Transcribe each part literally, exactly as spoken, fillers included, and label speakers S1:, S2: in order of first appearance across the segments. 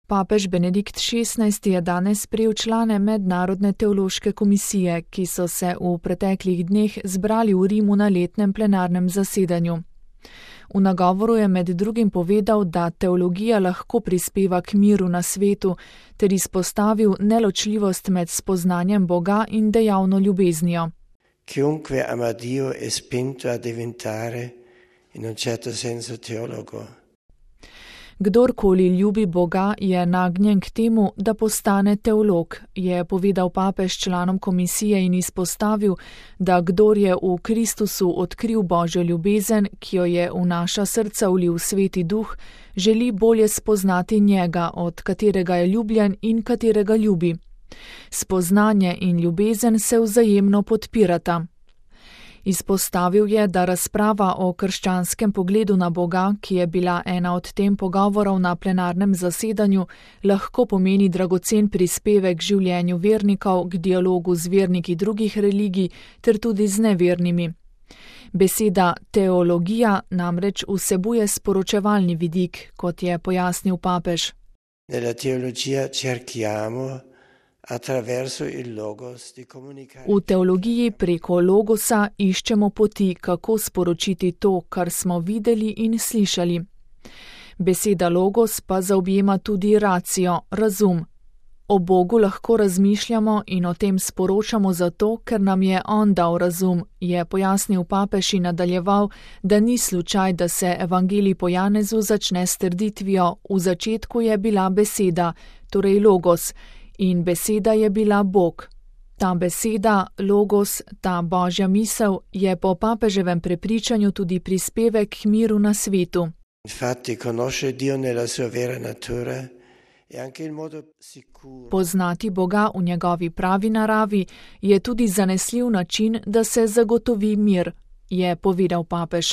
S1: Papež Benedikt šestnajsti je danes sprejel člane Mednarodne teološke komisije, ki so se v preteklih dneh zbrali v Rimu na letnem plenarnem zasedanju. V nagovoru je med drugim povedal, da teologija lahko prispeva k miru na svetu, ter izpostavil neločljivost med spoznanjem Boga in dejavno ljubeznijo.
S2: Chiunque ama Dio è spinto a diventare in un certo senso teologo.
S1: Kdorkoli ljubi Boga, je nagnjen k temu, da postane teolog, je povedal papež članom komisije in izpostavil, da kdor je v Kristusu odkril Božjo ljubezen, ki jo je v naša srca vlil Sveti Duh, želi bolje spoznati njega, od katerega je ljubljen in katerega ljubi. Spoznanje in ljubezen se vzajemno podpirata. Izpostavil je, da razprava o krščanskem pogledu na Boga, ki je bila ena od tem pogovorov na plenarnem zasedanju, lahko pomeni dragocen prispevek življenju vernikov k dialogu z verniki drugih religij ter tudi z nevernimi. Beseda teologija namreč vsebuje sporočevalni vidik, kot je pojasnil papež.
S2: Nella teologia cerchiamo
S1: V teologiji preko logosa iščemo poti, kako sporočiti to, kar smo videli in slišali. Beseda logos pa zaobjema tudi racijo, razum. O Bogu lahko razmišljamo in o tem sporočamo zato, ker nam je On dal razum, je pojasnil papež in nadaljeval, da ni slučaj, da se evangelij po Janezu začne s trditvijo: v začetku je bila beseda, torej logos, in beseda je bila Bog. Ta beseda, logos, ta Božja misel, je po papeževem prepričanju tudi prispevek k miru na svetu.
S2: Infatti, conoscere Dio nella sua vera natura è anche il modo sicuro.
S1: Poznati Boga v njegovi pravi naravi je tudi zanesljiv način, da se zagotovi mir, je povedal papež.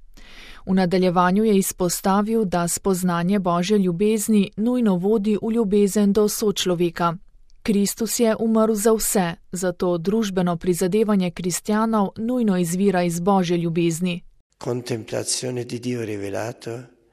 S1: V nadaljevanju je izpostavil, da spoznanje Božje ljubezni nujno vodi v ljubezen do sočloveka. Kristus je umrl za vse, zato družbeno prizadevanje kristjanov nujno izvira iz Božje ljubezni.
S2: Contemplazione di Dio rivelato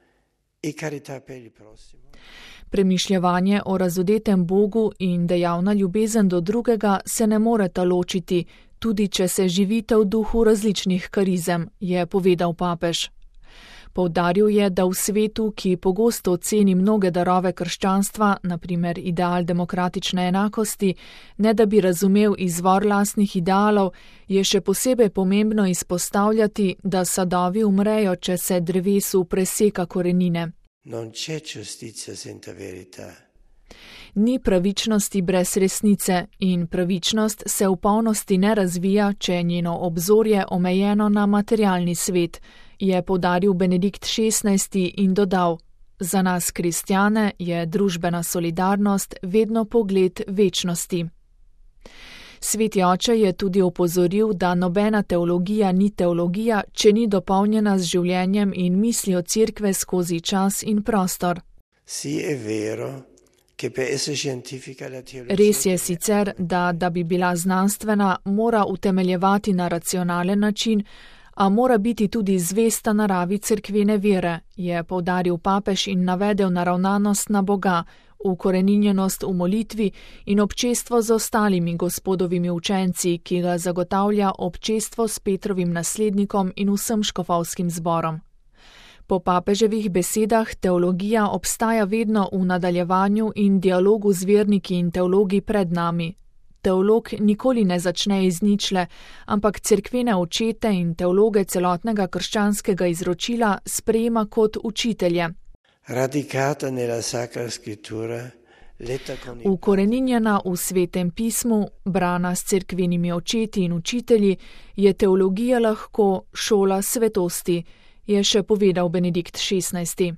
S2: e carità per il prossimo.
S1: Premišljevanje o razodetem Bogu in dejavna ljubezen do drugega se ne moreta ločiti, tudi če se živite v duhu različnih karizem, je povedal papež. Poudaril je, da v svetu, ki pogosto oceni mnoge darove krščanstva, na primer ideal demokratične enakosti, ne da bi razumel izvor lastnih idealov, je še posebej pomembno izpostavljati, da sadovi umrejo, če se drevesu preseka korenine.
S2: Non c'è giustizia senza verità.
S1: Ni pravičnosti brez resnice in pravičnost se v polnosti ne razvija, če je njeno obzorje omejeno na materialni svet, je poudaril Benedikt šestnajsti in dodal: za nas kristjane je družbena solidarnost vedno pogled večnosti. Sveti oče je tudi opozoril, da nobena teologija ni teologija, če ni dopolnjena z življenjem in mislijo cerkve skozi čas in prostor.
S2: Sì, è vero.
S1: Res je sicer, da, da bi bila znanstvena, mora utemeljevati na racionalen način, a mora biti tudi zvesta naravi cerkvene vere, je poudaril papež in navedel naravnanost na Boga, ukoreninjenost v molitvi in občestvo z ostalimi gospodovimi učenci, ki ga zagotavlja občestvo s Petrovim naslednikom in vsem škofovskim zborom. Po papeževih besedah teologija obstaja vedno v nadaljevanju in dialogu z verniki in teologi pred nami. Teolog nikoli ne začne iz ničle, ampak cerkvene očete in teologe celotnega krščanskega izročila sprejema kot učitelje.
S2: Radicata nella Sacra Scrittura, letta con il...
S1: Ukoreninjena v Svetem pismu, brana s cerkvenimi očeti in učitelji, je teologija lahko šola svetosti, je še povedal Benedikt šestnajsti.